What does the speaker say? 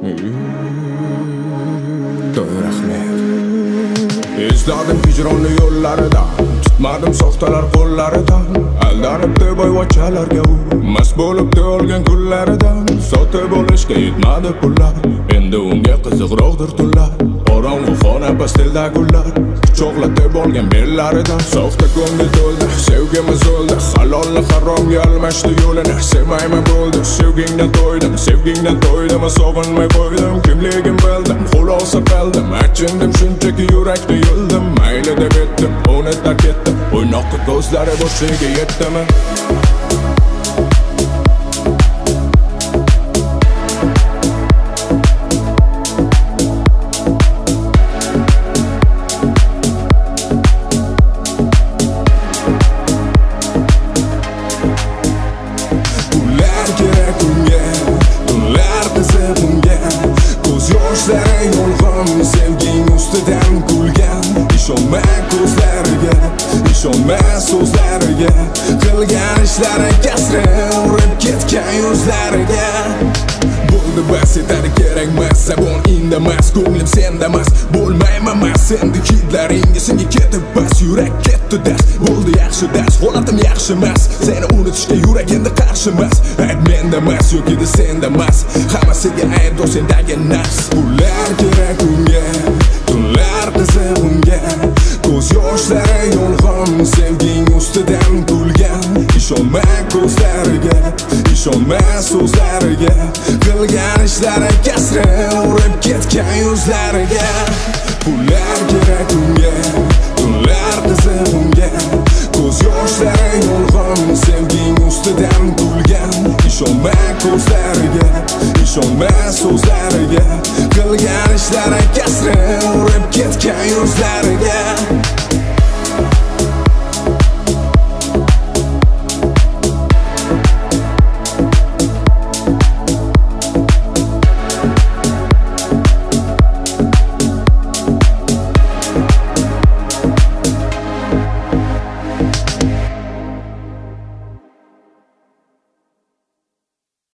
Rahmet. Izladim hijronli yo'llarida, tutmadim soxtalar qo'llaridan. Aldanibdi boyvachchalarga u, mast bo'libdi olgan kunlaridan. Sotib olishga yetmadi pullar, endi unga qiziqroqdir tunlar. Qorong'u xona pastelda gullar, quchoqlatib olgan bellaridan. Soxta ko'ngil to'ldi, sevgimiz o'ldi, halolni haromga almashdi yo'lini. Sevmayman bo'ldi, sevgingdan to'ydim, sog'inmay qo'ydim. Kimligim bildim, xulosa qildim, achindim shunchaki yurakni yuldim. Mayli deb etdim, uni tark etdim, o'ynoqqa ko'zlari boshiga yetdimi? Sevging ustidan kulgan, ishonma ko'zlariga, ishonma so'zlariga, qilgan ishlari kasri urib ketgan yuzlariga. Bo'ldi bas, yetadi kerakmas, sabon indamas, ko'nglim sendamas, bo'lmayman mas, endi hidlaringga senga ketib bas, yurak ketdi dars, bo'ldi yaxshi dars, holatim yaxshi emas, seni unutishga yurak endi qarshi emas, ayt menda emas, yo'q edi senda emas, hammasiga aybdor sendagi nafs. Pullar kerak unga, tunlar qiziq unga, ko'z yoshlari yolg'on, sevging ustidan kulgan, ishonma ko'zlariga, ishonma so'zlariga, qilgan ishlari kasri urib ketgan yuzlariga. Pullar kerak unga, tunlar qiziq unga, ko'z yoshlari yolg'on, sevging ustidan kulgan, ishonma ko'zlariga, ishonma so'zlariga, qilgan ishlari kasri urib ketgan yuzlariga.